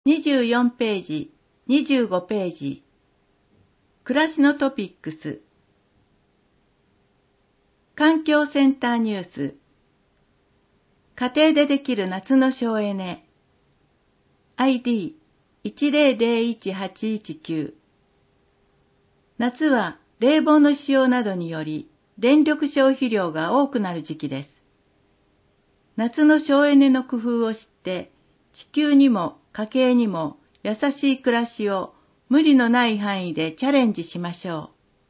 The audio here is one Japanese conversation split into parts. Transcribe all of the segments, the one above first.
24ページ、25ページ。暮らしのトピックス。環境センターニュース。家庭でできる夏の省エネ。ID1001819。夏は冷房の使用などにより電力消費量が多くなる時期です。夏の省エネの工夫を知って、地球にも家計にも優しい暮らしを無理のない範囲でチャレンジしましょう。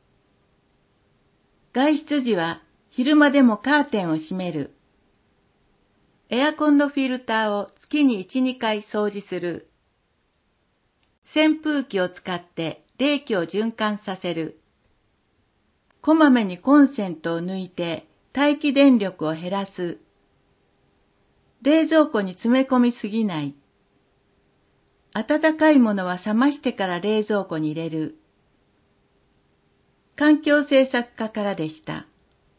外出時は昼間でもカーテンを閉める。エアコンのフィルターを月に1、2回掃除する。扇風機を使って冷気を循環させる。こまめにコンセントを抜いて待機電力を減らす。冷蔵庫に詰め込みすぎない。温かいものは冷ましてから冷蔵庫に入れる。環境政策課からでした。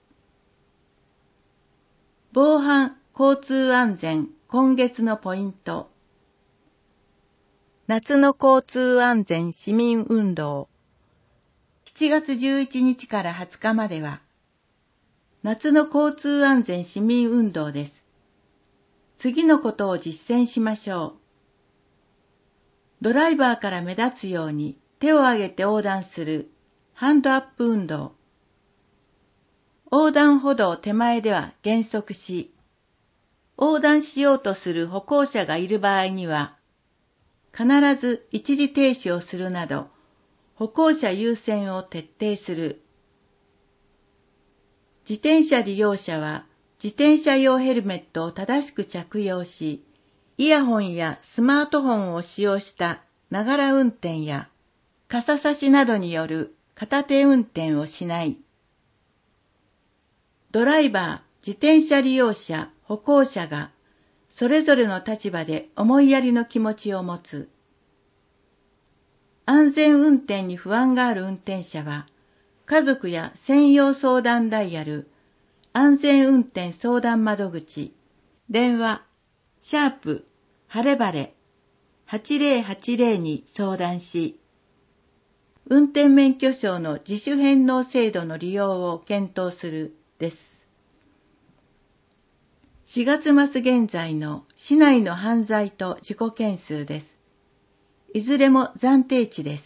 防犯・交通安全今月のポイント。夏の交通安全市民運動。7月11日から20日までは、夏の交通安全市民運動です。次のことを実践しましょう。ドライバーから目立つように手を上げて横断するハンドアップ運動。横断歩道手前では減速し、横断しようとする歩行者がいる場合には、必ず一時停止をするなど、歩行者優先を徹底する。自転車利用者は、自転車用ヘルメットを正しく着用し、イヤホンやスマートフォンを使用したながら運転や傘差しなどによる片手運転をしない。ドライバー、自転車利用者、歩行者がそれぞれの立場で思いやりの気持ちを持つ。安全運転に不安がある運転者は、家族や専用相談ダイヤル、安全運転相談窓口、電話、#晴れ晴れ8080に相談し、運転免許証の自主返納制度の利用を検討するです。4月末現在の市内の犯罪と事故件数です。いずれも暫定値です。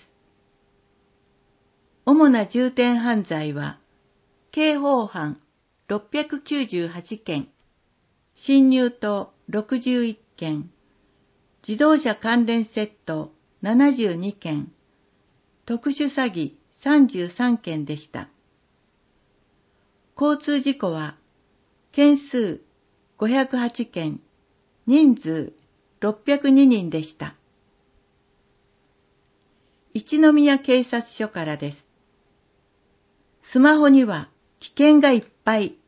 主な重点犯罪は、刑法犯698件、侵入等61件、自動車関連窃盗72件、特殊詐欺33件でした。交通事故は、件数508件、人数602人でした。一宮警察署からです。スマホには危険がいっぱい。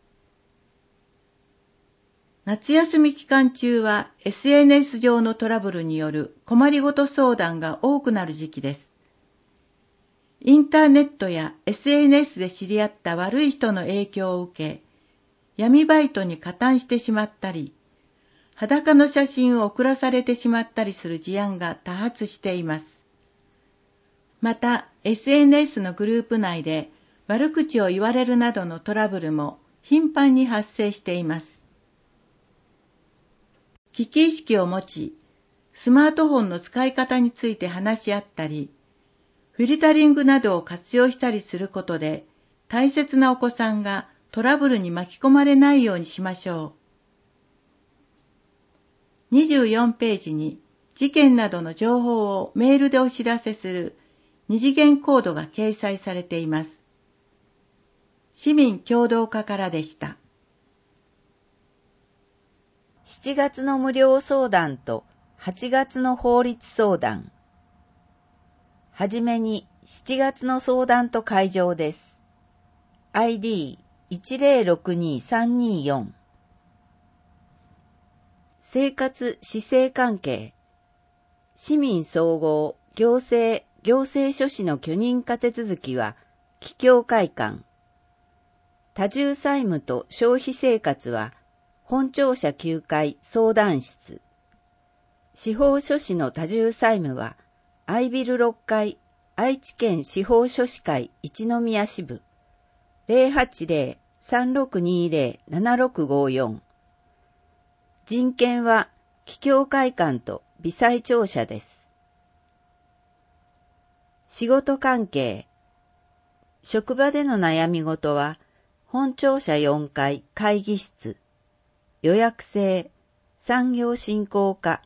夏休み期間中は SNS 上のトラブルによる困りごと相談が多くなる時期です。インターネットや SNS で知り合った悪い人の影響を受け、闇バイトに加担してしまったり、裸の写真を送らされてしまったりする事案が多発しています。また、SNS のグループ内で悪口を言われるなどのトラブルも頻繁に発生しています。危機意識を持ち、スマートフォンの使い方について話し合ったり、フィルタリングなどを活用したりすることで、大切なお子さんがトラブルに巻き込まれないようにしましょう。24ページに事件などの情報をメールでお知らせする二次元コードが掲載されています。市民協働課からでした。 7月の無料相談と8月の法律相談。はじめに7月の相談と会場です。ID1062324。生活・市政関係。市民総合・行政書士の許認可手続きは、帰郷会館。多重債務と消費生活は、本庁舎9階相談室。 司法書士の多重債務は、愛ビル6階、愛知県司法書士会一宮支部、080-3620-7654。人権は、帰郷会館と微細庁舎です。仕事関係。職場での悩み事は、本庁舎4階会議室、予約制、産業振興課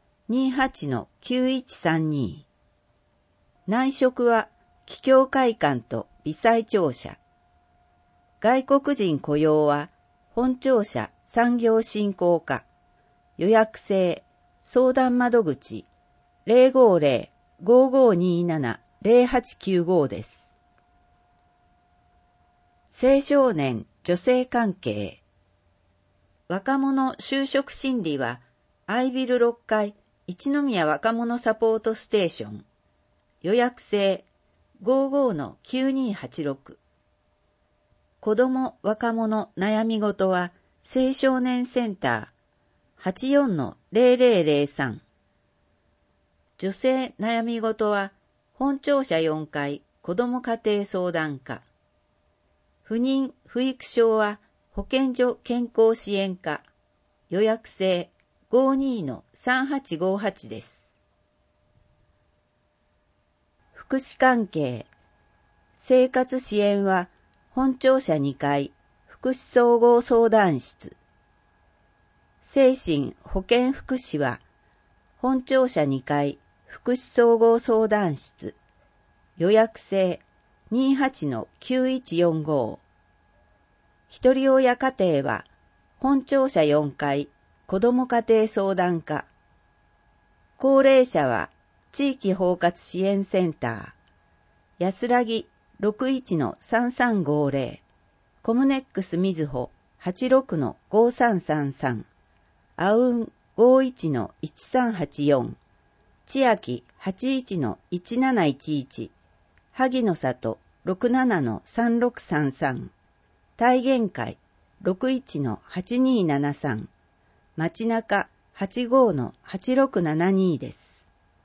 28-9132。内職は、帰郷会館と微細庁舎。外国人雇用は、本庁舎産業振興課、予約制、相談窓口 050-5527-0895 です。青少年女性関係。若者就職心理は、愛ビル6階一宮若者サポートステーション。予約制 55-9286。子ども若者悩み事は、青少年センター 84-0003。女性悩み事は、本庁舎4階子ども家庭相談課。不妊・不育症は保健所健康支援課。予約制 52-3858 です。福祉関係。生活支援は本庁舎2階福祉総合相談室。精神保健福祉は本庁舎2階福祉総合相談室。予約制 28-9145。ひとり親家庭は本庁舎4階子ども家庭相談課。高齢者は地域包括支援センター。安らぎ 61-3350。コムネックスみずほ 86-5333。あうん 51-1384。千秋 81-1711。萩の里 67-3633。体現会 61-8273。町中 85-8672 です。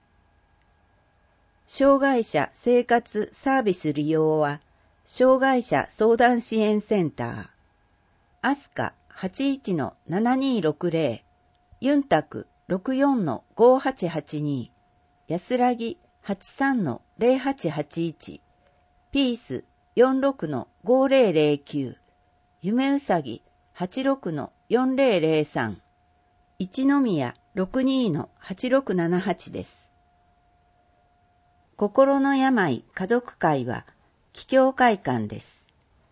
障害者生活サービス利用は、障害者相談支援センター。アスカ 81-7260。ユンタク 64-5882。安らぎ 83-0881。ピース 46-5009。夢うさぎ 86-4003。一宮 62-8678 です。心の病家族会は帰郷会館です。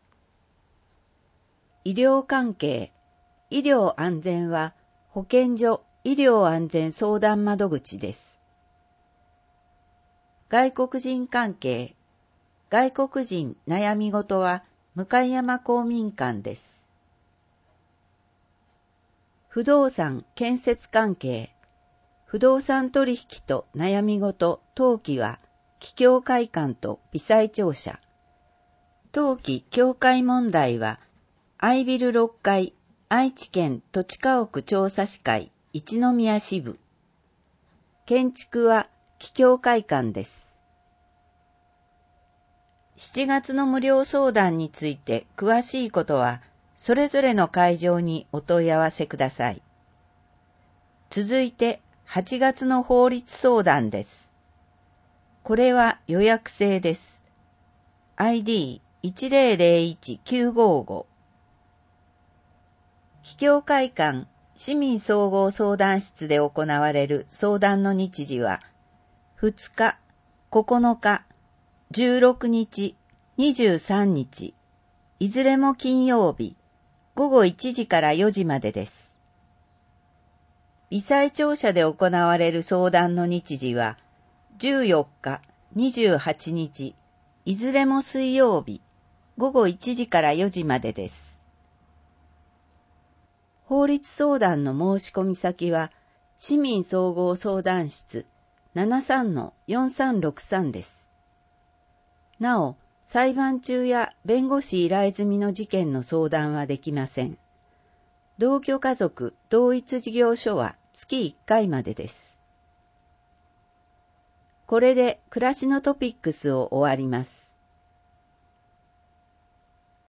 医療関係。医療安全は保健所医療安全相談窓口です。外国人関係。外国人悩み事は向山公民館です。不動産建設関係。不動産取引と悩み事登記は帰郷会館と微細庁舎。登記境界問題は愛ビル6階愛知県土地家屋調査士会一宮支部。建築は帰郷会館です。7月の無料相談について詳しいことはそれぞれの会場にお問い合わせください。続いて8月の法律相談です。これは予約制です。ID1001955。帰郷会館市民総合相談室で行われる相談の日時は2日、9日、16日、23日、いずれも金曜日、午後1時から4時までです。微細庁舎で行われる相談の日時は14日、28日、いずれも水曜日、午後1時から4時までです。法律相談の申し込み先は、市民総合相談室 73-4363 です。なお、裁判中や弁護士依頼済みの事件の相談はできません。同居家族同一事業所は月1回までです。 これで暮らしのトピックスを終わります。